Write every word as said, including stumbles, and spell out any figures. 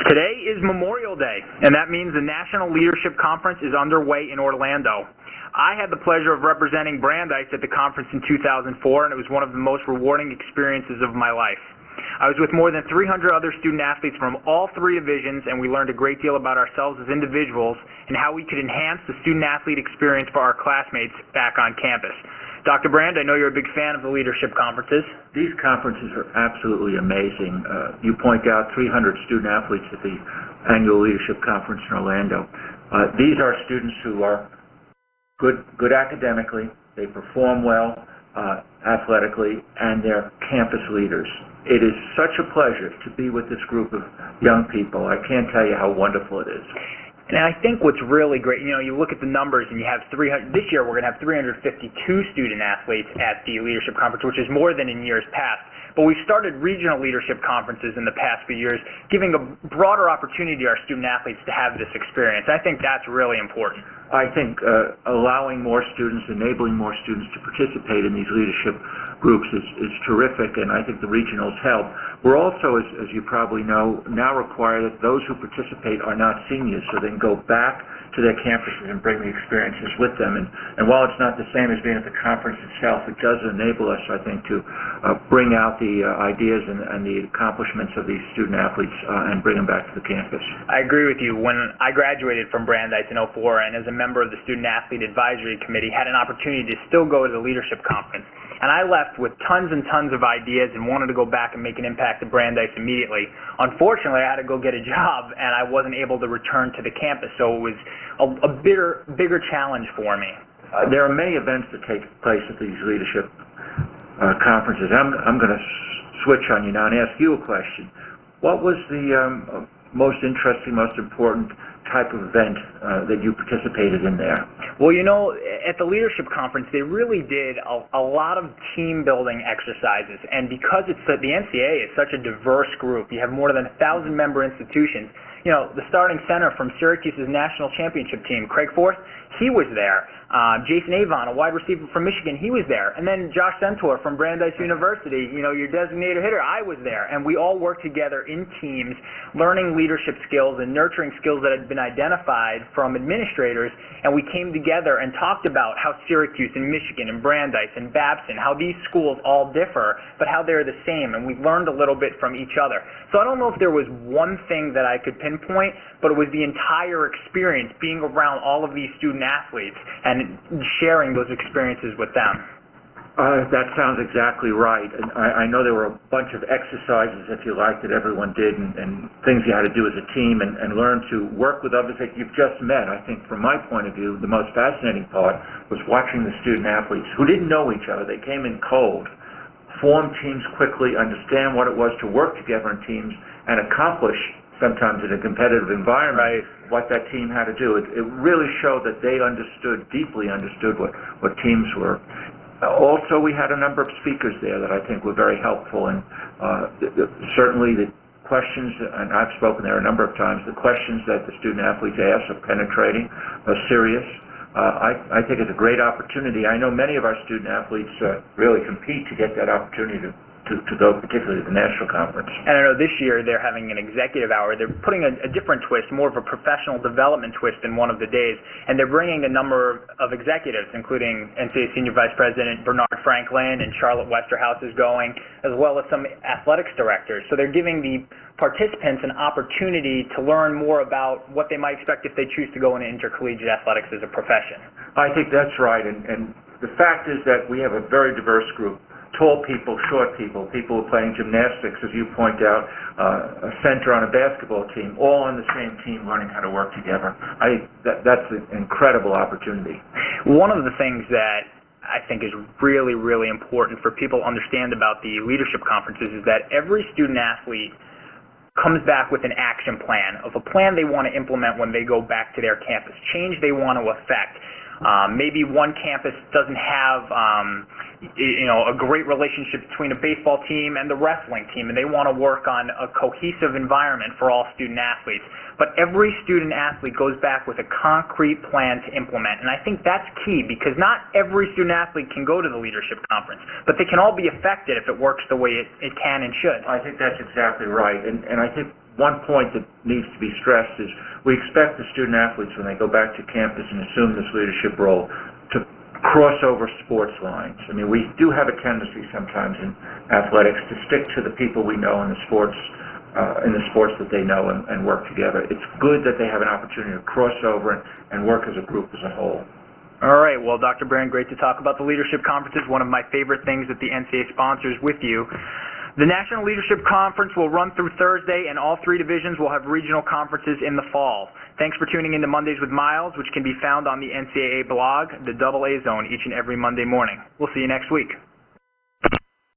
Today is Memorial Day, and that means the National Leadership Conference is underway in Orlando. I had the pleasure of representing Brandeis at the conference in two thousand four, and it was one of the most rewarding experiences of my life. I was with more than three hundred other student athletes from all three divisions, and we learned a great deal about ourselves as individuals and how we could enhance the student-athlete experience for our classmates back on campus. Doctor Brand, I know you're a big fan of the leadership conferences. These conferences are absolutely amazing. Uh, you point out three hundred student athletes at the annual leadership conference in Orlando. Uh, these are students who are good, good academically, they perform well uh, athletically, and they're campus leaders. It is such a pleasure to be with this group of young people. I can't tell you how wonderful it is. And I think what's really great, you know, you look at the numbers and you have three hundred, this year we're going to have three hundred fifty-two student athletes at the leadership conference, which is more than in years past. But we've started regional leadership conferences in the past few years, giving a broader opportunity to our student athletes to have this experience. I think that's really important. I think uh, allowing more students, enabling more students to participate in these leadership groups is, is terrific, and I think the regionals help. We're also, as, as you probably know, now require that those who participate are not seniors, so they can go back to their campuses and bring the experiences with them. And, and while it's not the same as being at the conference itself, it does enable us, I think, to uh, bring out the uh, ideas and, and the accomplishments of these student athletes uh, and bring them back to the campus. I agree with you. When I graduated from Brandeis in oh four, and as a member of the Student Athlete Advisory Committee, had an opportunity to still go to the leadership conference. And I left with tons and tons of ideas and wanted to go back and make an impact at Brandeis immediately. Unfortunately, I had to go get a job, and I wasn't able to return to the campus, so it was a, a bigger, bigger challenge for me. Uh, there are many events that take place at these leadership uh, conferences. I'm, I'm going to switch on you now and ask you a question. What was the um, most interesting, most important type of event uh, that you participated in there? Well, you know, at the leadership conference, they really did a, a lot of team-building exercises, and because it's the, the N C A A is such a diverse group, you have more than a thousand member institutions. You know, the starting center from Syracuse's national championship team, Craig Forth, he was there. Uh, Jason Avon, a wide receiver from Michigan, he was there. And then Josh Centaur from Brandeis University, you know, your designated hitter, I was there. And we all worked together in teams, learning leadership skills and nurturing skills that had been identified from administrators. And we came together and talked about how Syracuse and Michigan and Brandeis and Babson, how these schools all differ, but how they're the same. And we learned a little bit from each other. So I don't know if there was one thing that I could pinpoint, but it was the entire experience being around all of these student athletes and sharing those experiences with them. Uh, that sounds exactly right. And I, I know there were a bunch of exercises, if you like, that everyone did, and, and things you had to do as a team and, and learn to work with others that you've just met. I think from my point of view, the most fascinating part was watching the student athletes who didn't know each other. They came in cold, form teams quickly, understand what it was to work together in teams, and accomplish, sometimes in a competitive environment, right, what that team had to do. It, it really showed that they understood, deeply understood what, what teams were. Uh, also, we had a number of speakers there that I think were very helpful, and uh, the, the, certainly the questions, and I've spoken there a number of times, the questions that the student athletes ask are penetrating, are serious. Uh, I, I think it's a great opportunity. I know many of our student athletes uh, really compete to get that opportunity to To, to go particularly to the national conference. And I know this year they're having an executive hour. They're putting a, a different twist, more of a professional development twist in one of the days, and they're bringing a number of executives, including N C A A Senior Vice President Bernard Franklin and Charlotte Westerhouse is going, as well as some athletics directors. So they're giving the participants an opportunity to learn more about what they might expect if they choose to go into intercollegiate athletics as a profession. I think that's right, and, and the fact is that we have a very diverse group. Tall people, short people, people who are playing gymnastics, as you point out, uh, a center on a basketball team, all on the same team learning how to work together. I that, that's an incredible opportunity. One of the things that I think is really, really important for people to understand about the leadership conferences is that every student athlete comes back with an action plan of a plan they want to implement when they go back to their campus, change they want to affect. Um, maybe one campus doesn't have, um, you know, a great relationship between a baseball team and the wrestling team, and they want to work on a cohesive environment for all student athletes. But every student athlete goes back with a concrete plan to implement, and I think that's key because not every student athlete can go to the leadership conference, but they can all be affected if it works the way it, it can and should. I think that's exactly right, and, and I think one point that needs to be stressed is we expect the student athletes, when they go back to campus and assume this leadership role, to cross over sports lines. I mean, we do have a tendency sometimes in athletics to stick to the people we know in the sports, uh, in the sports that they know and, and work together. It's good that they have an opportunity to cross over and, and work as a group as a whole. All right. Well, Doctor Brand, great to talk about the leadership conferences, one of my favorite things that the N C A A sponsors with you. The National Leadership Conference will run through Thursday, and all three divisions will have regional conferences in the fall. Thanks for tuning in to Mondays with Miles, which can be found on the N C A A blog, the Double A Zone, each and every Monday morning. We'll see you next week.